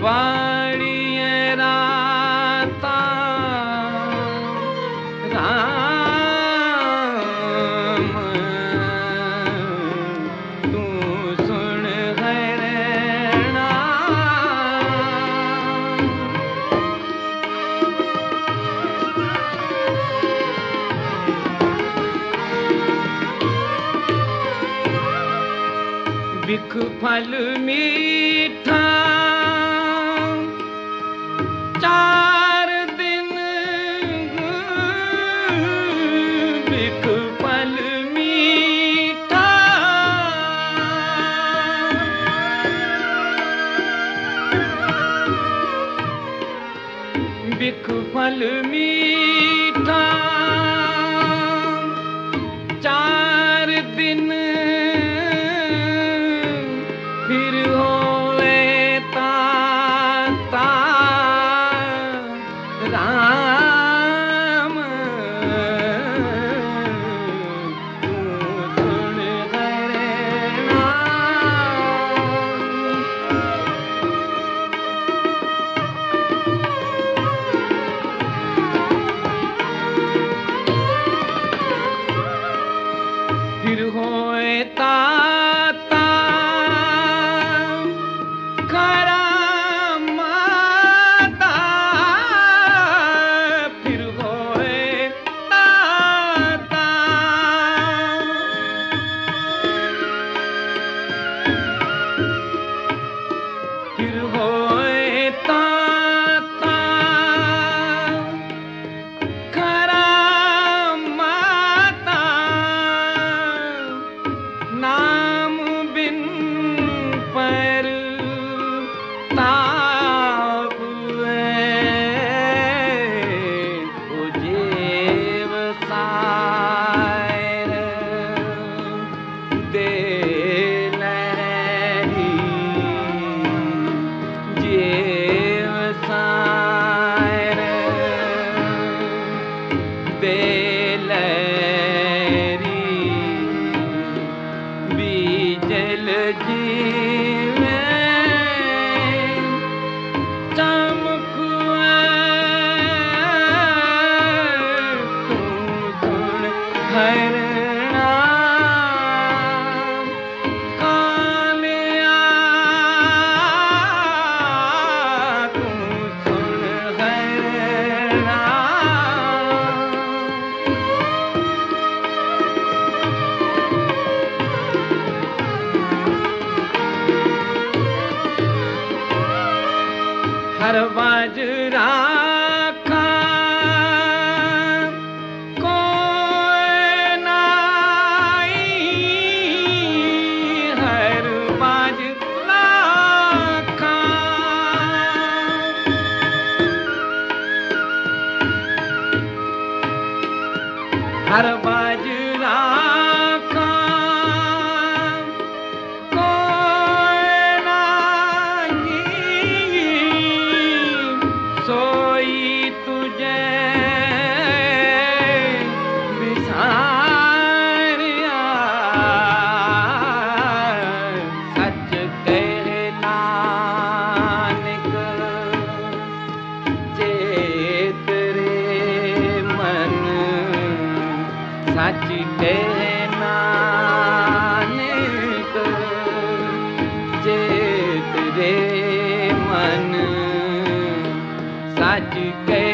वाड़िए राता राम तू सुन हरना बिख फल मीठा चार दिन बिख फल मीठा बिख फल मीठा चार दिन फिर होए ताता राम तू सुन हरना फिर होए ताता फिर होए ताता खरा माता नाम बिन पर ताप ओ जीव सायर दे जीव सायर बेलरी बीजल जीवे चमकुए तू सुन हरना कालिया तू सुन हरना हर बाज राखा कोई नाई हर बाज राखा हर बाज राखा सोई तुझे बिसारिया सच कहे नानक चेत रे मन सच कहे नानक चेत रे मन सच के